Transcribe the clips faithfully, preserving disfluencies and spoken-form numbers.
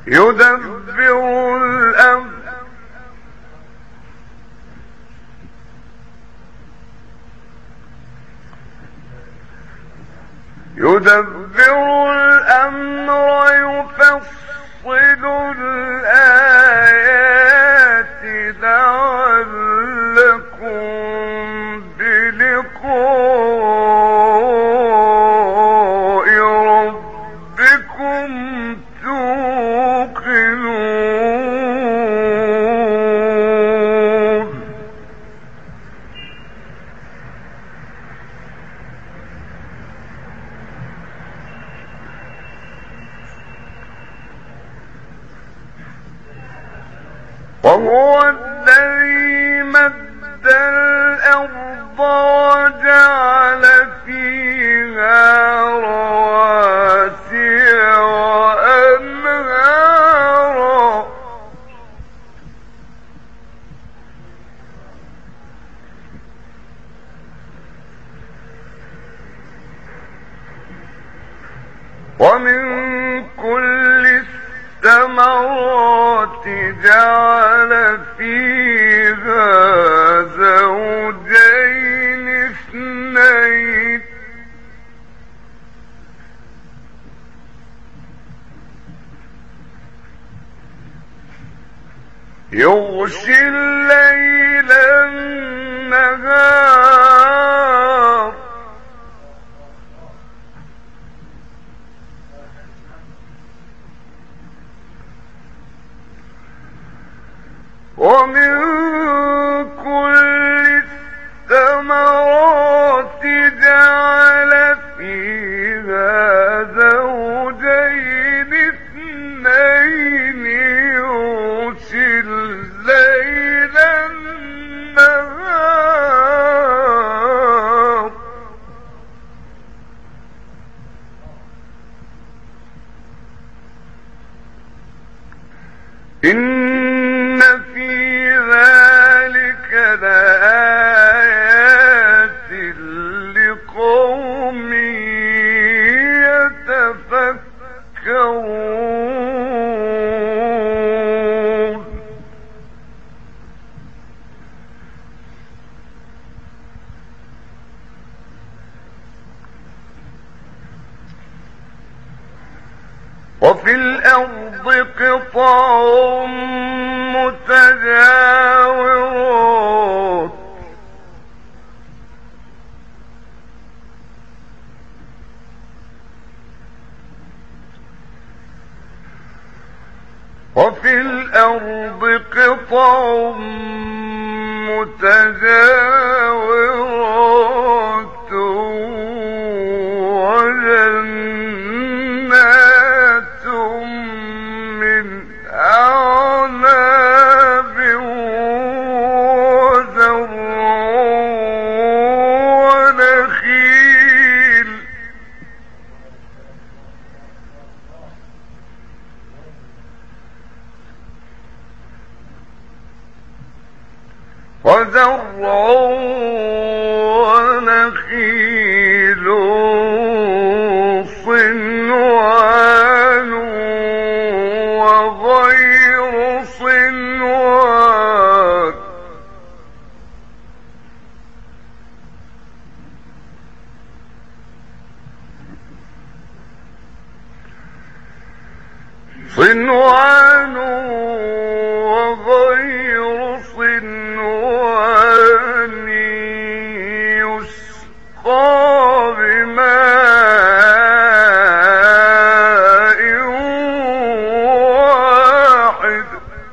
يدبر الأمر يدبر الأمر يفصل الآيات لعلكم بلقاء ربكم توقنون. وهو الذي مد الأرض وجعل فيها رواسي وأنهارا ومن كل الثمرات جعل فيها زوجين اثنين يغشي الليل النهار ومن كل الثمرات جعل فيها زوجين اثنين يغشي الليل النهار إن في ذلك لآيات لقوم يتفكرون. وفي الأرض قطع متجاورات وفي الأرض قطع متجاورات وجنات من أعناب وزرع ونخيل وزرع ونخيل صنوان وغير صنوان صنوان وغير صنوان يسقى بماء واحد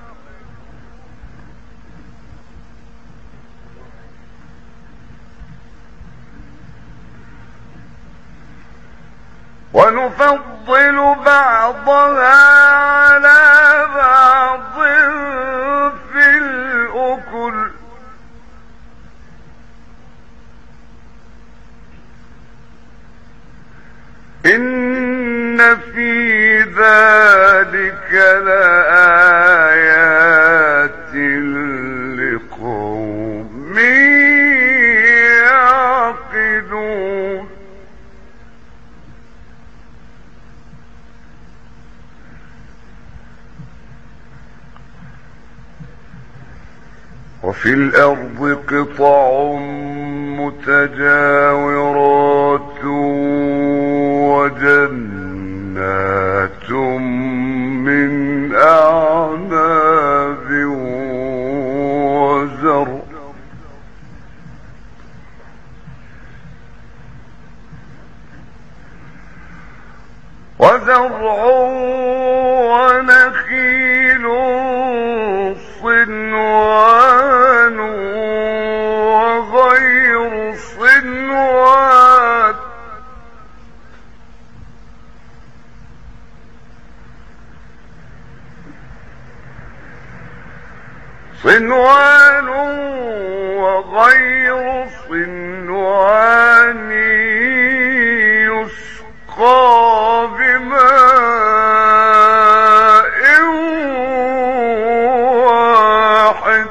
ونفضل بعضها على بعض في الأكل إن في ذلك لآيات لقوم يعقلون. وفي الأرض قطع متجاورات وجنات من أعناب وزرع وزرع ونخيل صنوان وغير صنوان صنوان وغير صنوان يسقى بماء واحد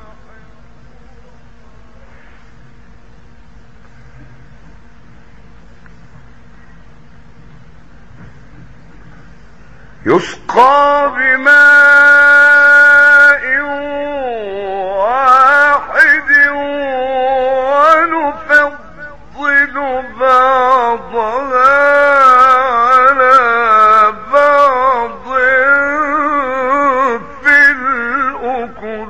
يسقى بماء واحد ونفضل بعضها على بعض في الأكل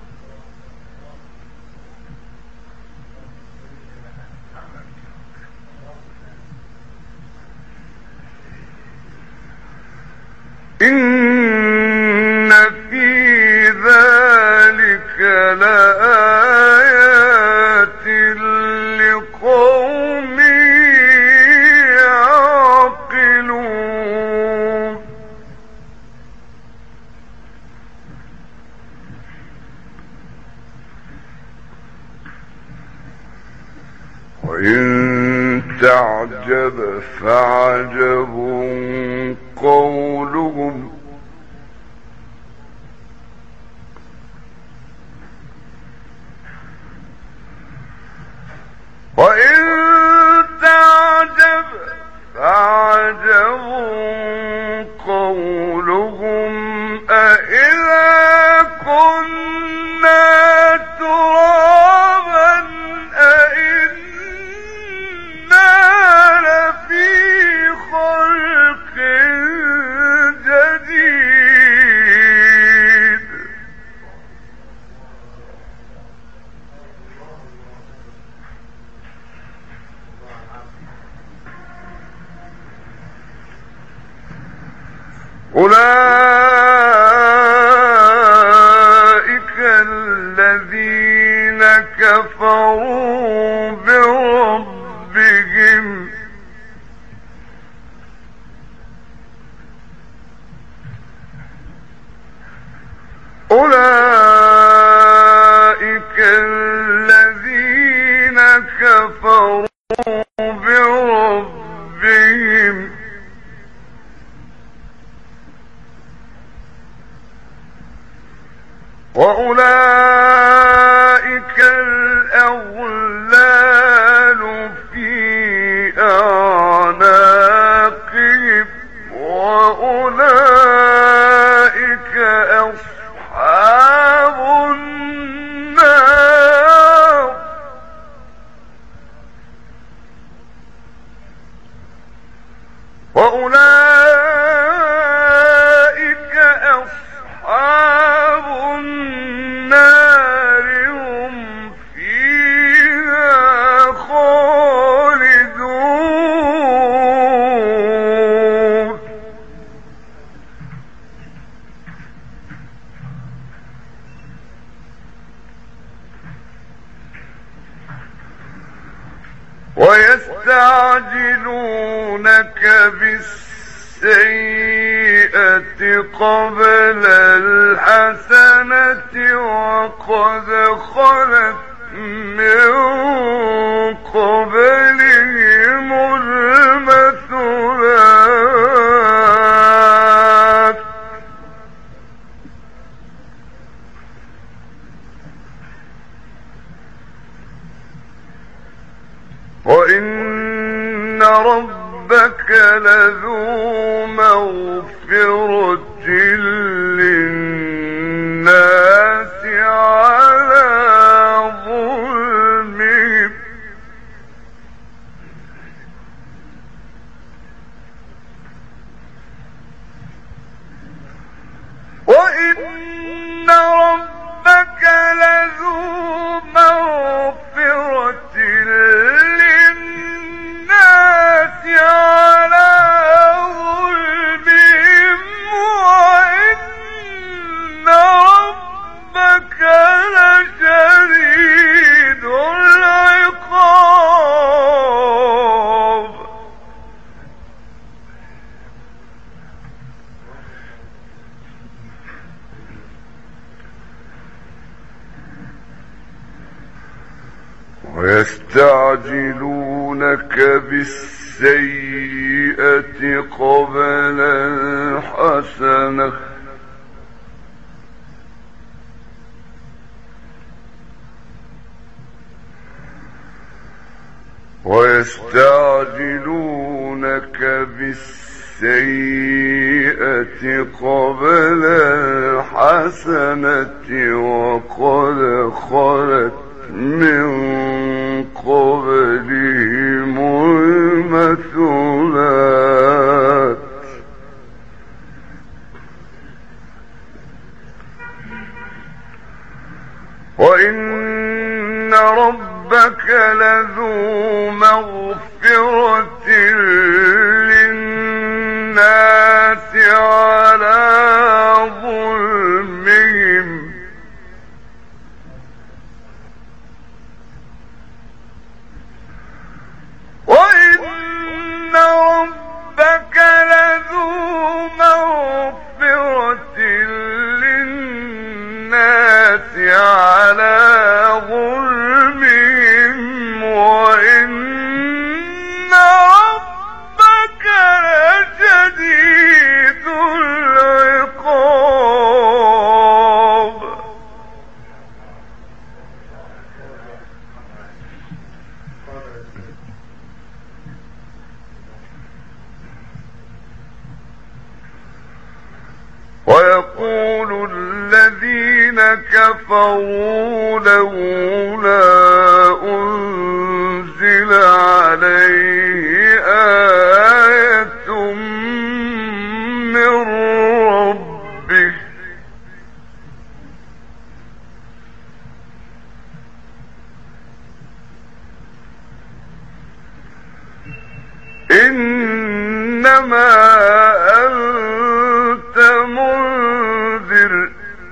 إن في ذلك لآيات لقوم يعقلون وإن تعجب فعجب قولهم وإن تعجب فعجب قولهم أإذا كنا ترابا أإنا لفي خلق جديد أولئك الذين كفروا بربهم أولئك الذين كفروا بربهم وأولئك الأغلال في أعناقهم وأولئك أصحاب النار وأولئك أصحاب النار هم فيها خالدون ويستعجلونك بالسيئة قبل الحسنة وقد خلت من قبلهم المثلات وإن ربك لذو مغفرة للناس على ويستعجلونك بالسيئة قبل الحسنة ويستعجلونك بالسيئة قبل الحسنة وقد خلت من قبلهم المثلات وإن ربك لذو مغفرة للناس على ظلمهم وإن ربك لذو مغفرة للناس على ظلمهم وإن ربك لشديد العقاب ويقول الذين كفروا لولا أنزل عليه آية من ربه إنما أنت منذر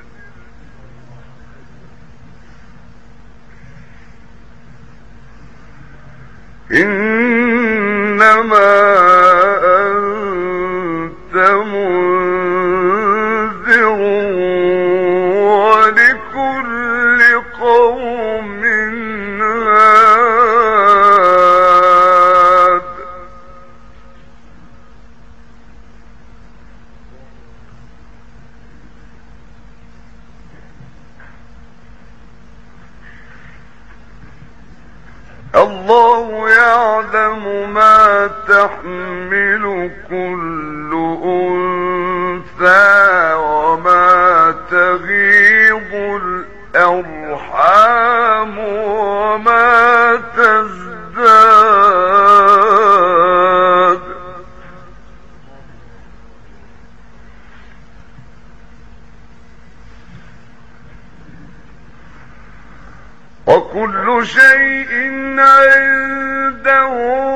إنما أنت منذر ولكل قوم هاد الله يعلم ما تحمل كل أنثى وما تغيض الأرحام وما تزداد وكل شيء عنده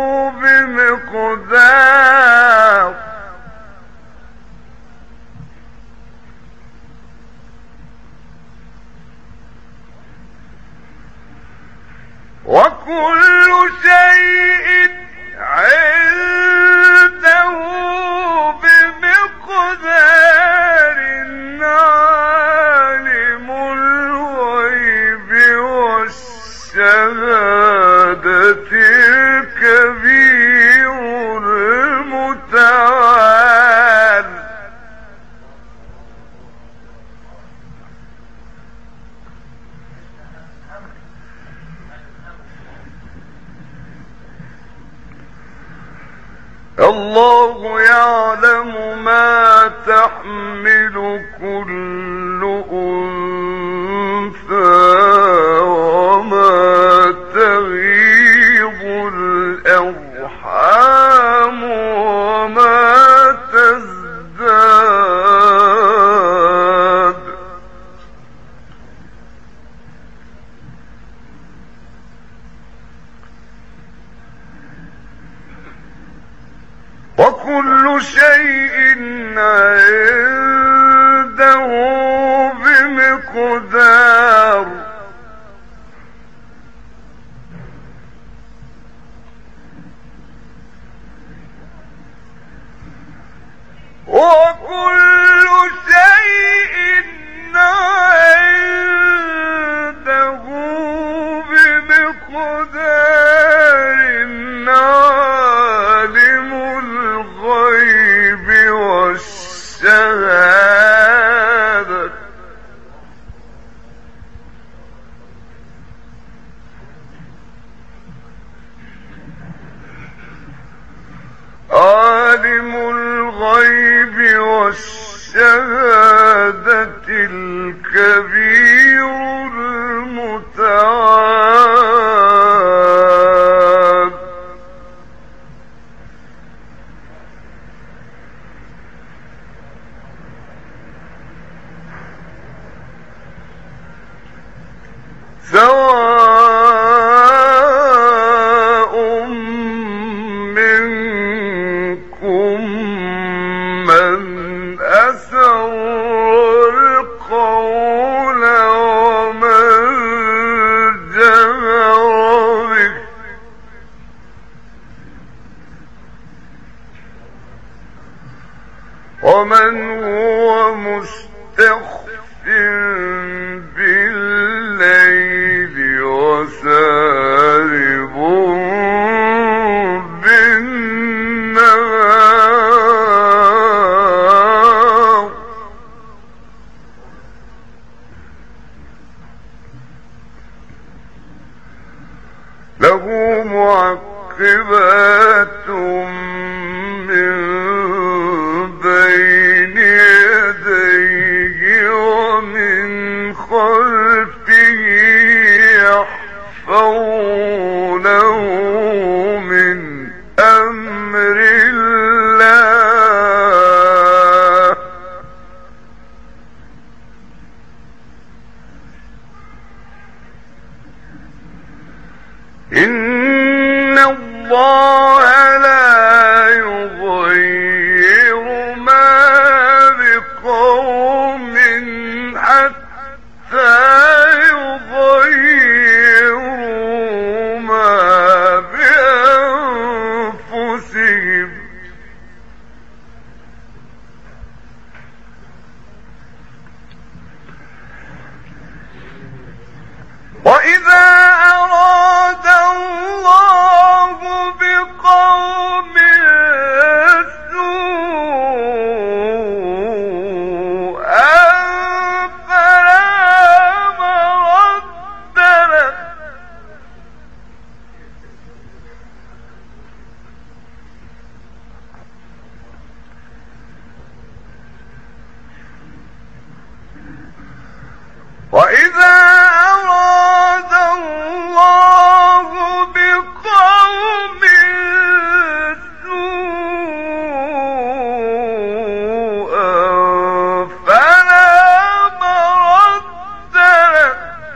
بمقدار وكل شيء عنده بمقدار عالم الغيب والشهادة الكبير المتعال الله يعلم ما تحمل كل أنثى وما تغيض الأرحام وما تزداد وكل شيء عنده بمقدار وكل شيء عنده بمقدار دار عالم الغيب والشهادة عالم الغيب والشهادة الكبير المتعال سواء منكم من أسر القول ومن جهر به ومن هو مستخف بالليل وسارب بالنهار له معقبات من بين يديه ومن خلفه يحفظونه من أمر الله إن الله لا يغير ما بقوم حتى يغيروا ما بأنفسهم وإذا أراد الله بقوم سوءا فلا مرد له وإذا أراد الله بقوم سوءا فلا مرد له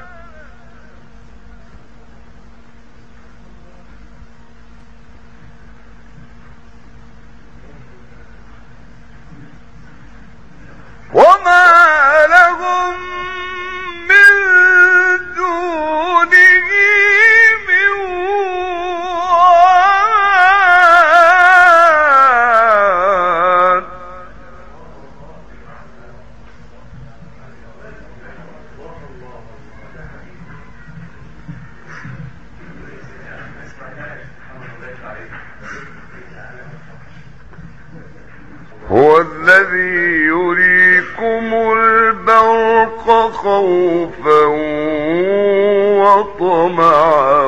وما لهم من دونه من وال هو الذي يريكم البرق خوفا وطمعا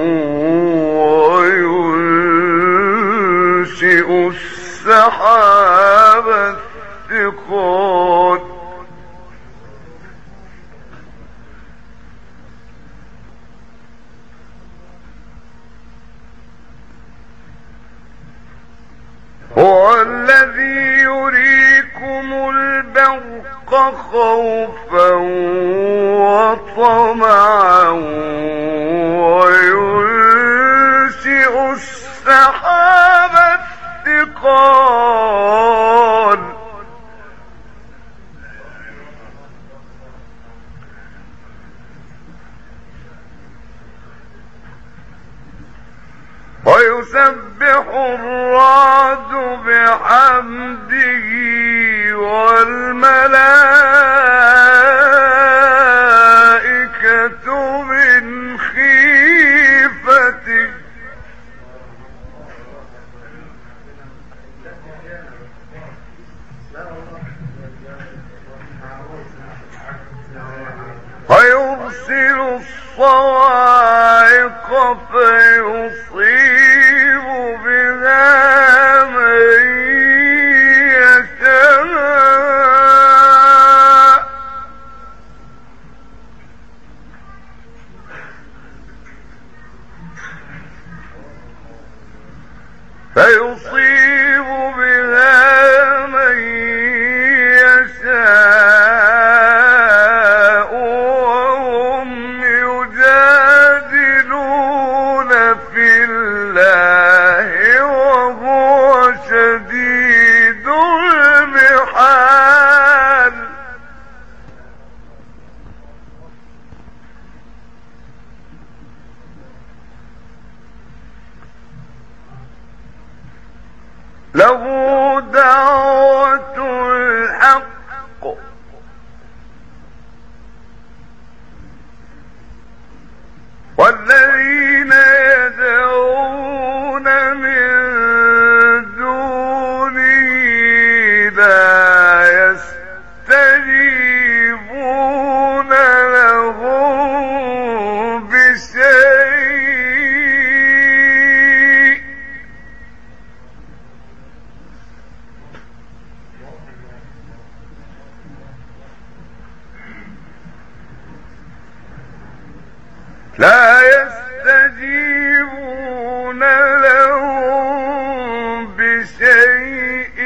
وينشئ السحاب الثقال هو الذي يريكم البرق خوفا وطمعا وينشئ السحاب الثقال ويسبح الرعد بحمده والملائكة من خيفته فيصيب بها من يشاء فيصيب بها من يشاء وهم يجادلون في الله وهو شديد المحال له دعوة الحق والذين يدعون من دونه لا يستجيبون لهم بشيء لا يستجيبون لهم بشيء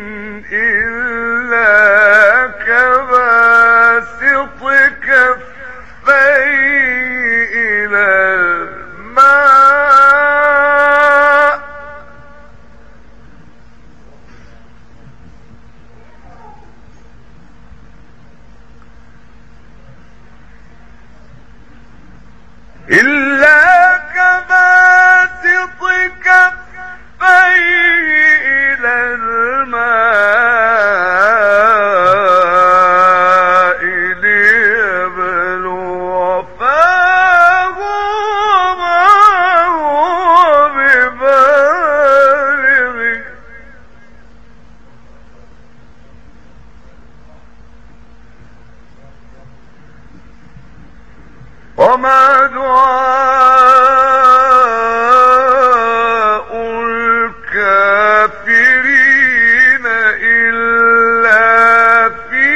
إلا كباسط كفيه إلى الماء إلا كباسط كفيه إلى الماء ليبلغ فاه وما هو ببالغه وما دعاء الكافرين إلا في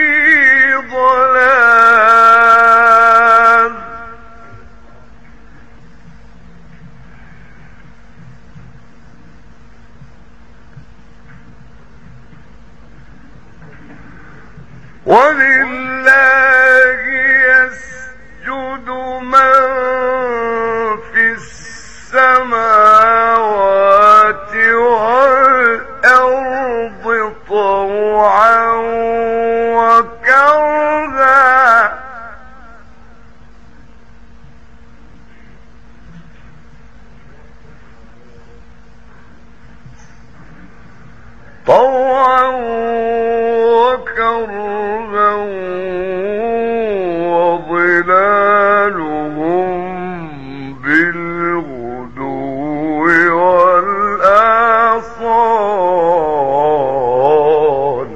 ضلال ولله يسجد من في السماوات والأرض طوعا وكرها طوعا وكرها وظلالهم بالغدو والآصال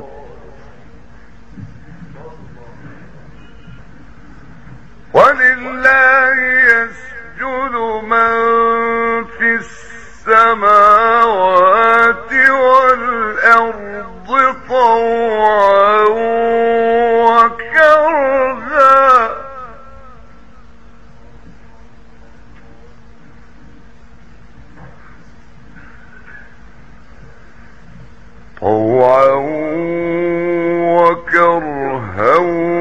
ولله يسجد من في السماوات والأرض طوعا وكرها طوعا وكرها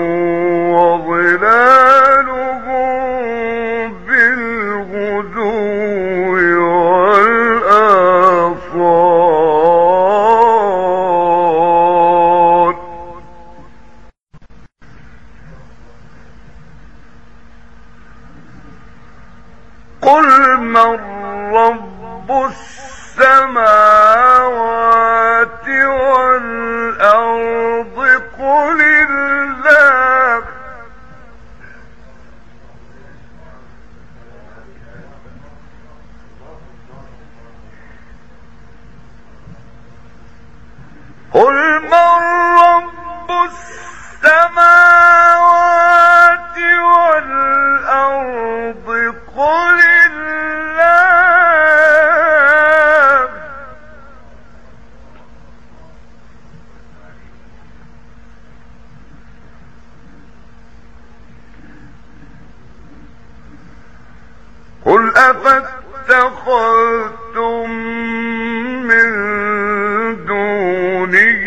وظلالهم بالغدو والآصال قل من رب السماوات والأرض قل الله قل من رب السماوات والأرض قل الله أفاتخذتم من دونه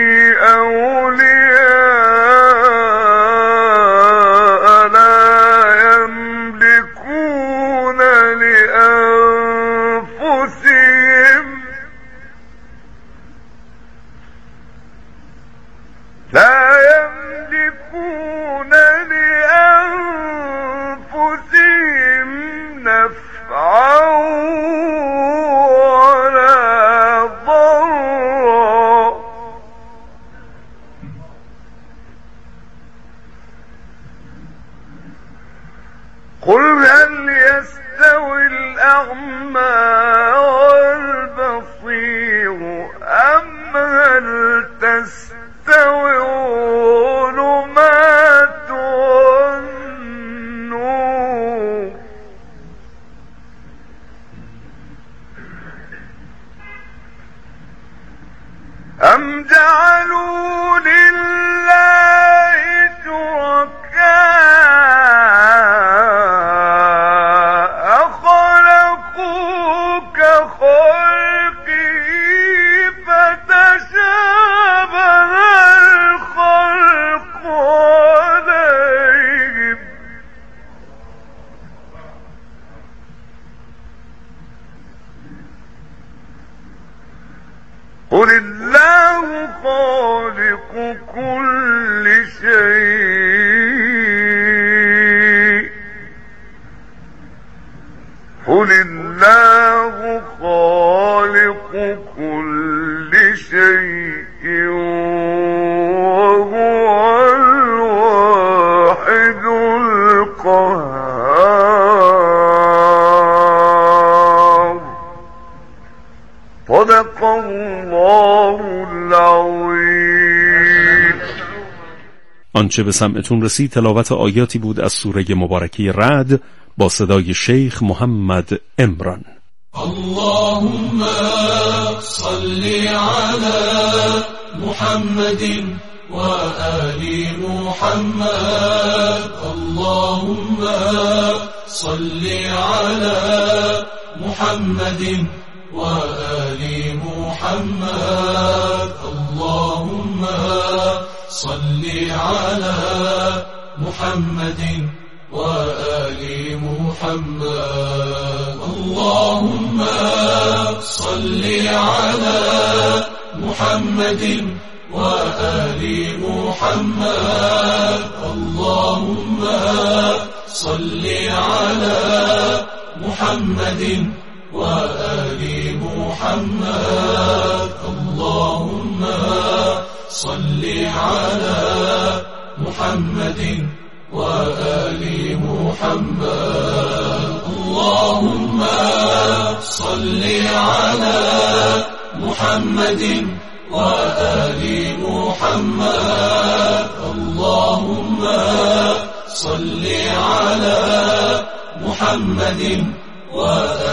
أولياء لا يملكون لأنفسهم لا يملكون لأنفسهم نفعا ولا ضرا قل هل يستوي الأعمى والبصير أم هل تستوي الظلمات والنور أم جعلوا لله شركاء خلقوا كخلقه فتشابه الخلق عليهم قل الله خالق كل شيء قل الله خالق كل شيء وهو الواحد القهار صدق الله العظيم. آنچه به سمعتون رسید تلاوت آیاتی بود از سوره مبارکه رعد با صدای شیخ محمد عمران. اللهم صل على محمد وآل محمد اللهم صل على محمد وآل محمد اللهم صل على محمد وآل محمد اللهم صل على محمد وآل محمد اللهم صل على محمد وآل محمد اللهم صل على محمد وآل محمد اللهم صل على محمد وآل محمد اللهم صل على محمد وآل